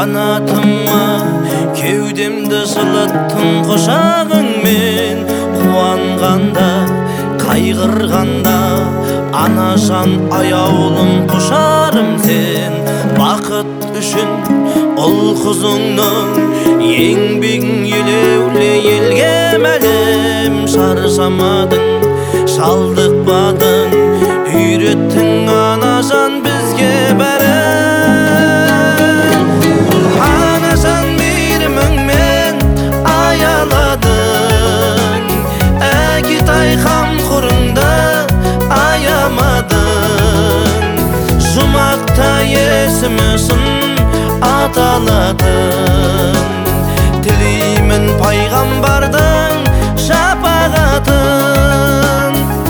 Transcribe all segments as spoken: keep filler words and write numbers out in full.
Қанатыма кеудемді жылыттың құшағыңмен, қуанғанда қайғырғанда ана жан аяулым құшарым сен. Бақыт үшін ұл қызыңның еңбегің елеулі, елге мәлім. Шаршамадың, шалдықпадың, үйреттің ана жан бізге бәрін. Ана жан мейіріміңмен аяладың, әкетай қамқорыңды аямадың. Жұмақта есімісің аталадың, тілеймін пайғамбардың шапағатын.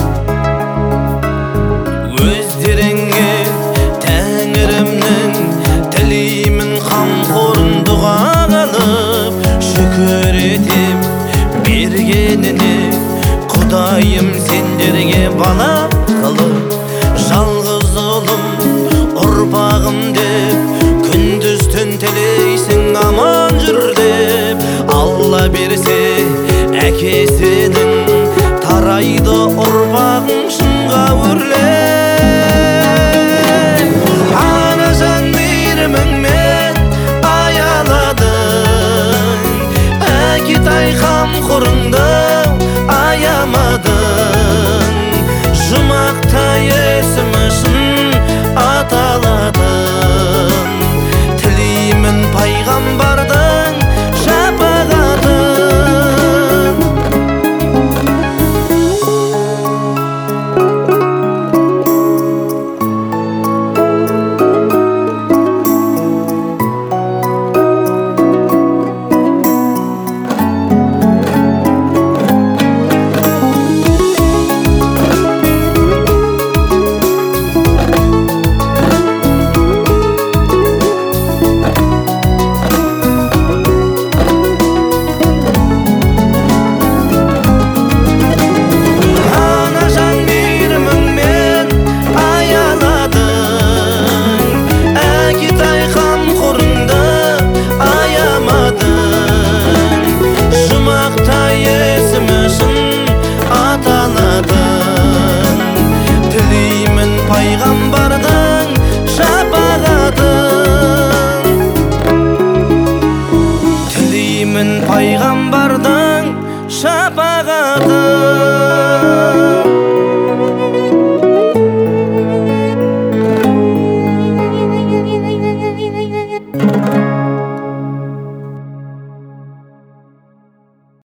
Өздеріңе тәңірімнің тілеймін қамқорын дұға қылып, шүкір етем бергеніне Құдайым сендерге бала қылып. Жалғыз ұлым ұрпағым деп күндіз түн тілейсің аман жүр деп. Алла берсе әкесінің тарайды ұрпағың шыңға өрлеп. Ана жан мейіріміңмен аяладың, әкетай қамқорыңды аямадың. Жұмақта есімісің аталадың, тілеймін пайғамбардың шапағатын. Пайғамбардың шапағатын, тілеймін пайғамбардың шапағатын.